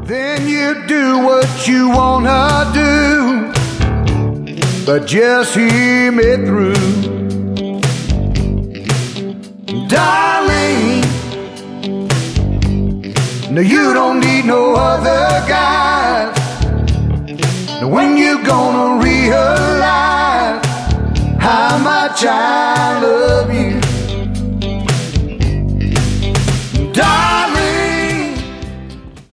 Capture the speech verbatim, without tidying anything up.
Then you do what you wanna do, but just hear me through. Darling, no, you don't need no other guy. Now when you gonna realize how much I love you?